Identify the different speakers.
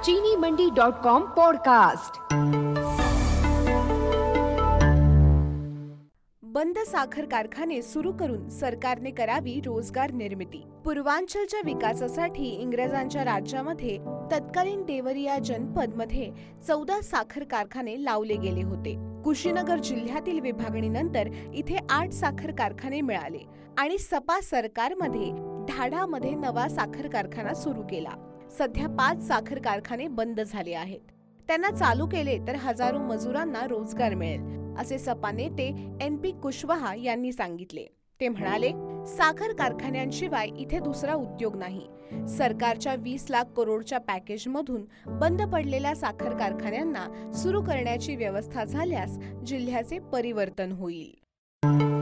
Speaker 1: चीनीमंडी.com podcast.
Speaker 2: बंद साखर कारखाने सुरू करून सरकारने करावी रोजगार निर्मिती। पूर्वांचलच्या विकासासाठी इंग्रजांच्या राज्यामध्ये तत्कालीन देवरिया जनपद मध्ये 14 साखर कारखाने लावले गेले होते। कुशीनगर जिल्ह्यातील विभागणीनंतर इथे 8 साखर कारखाने मिळाले आणि सपा सरकारमध्ये ढाढामध्ये नवा साखर कारखाना सुरू केला। सध्या 5 साखर कारखाने बंद झाले आहेत। त्यांना चालू केले तर हजारो मजुरांना रोजगार मिळेल, असे सपा नेते NP कुशवाहा यांनी सांगितले। ते म्हणाले, साखर कारखान्यांशिवाय इथे दुसरा उद्योग नाही। सरकारच्या 20 लाख करोडच्या पॅकेजमधून बंद पडलेल्या साखर कारखान्यांना सुरू करण्याची व्यवस्था झाल्यास जिल्ह्याचे परिवर्तन होईल।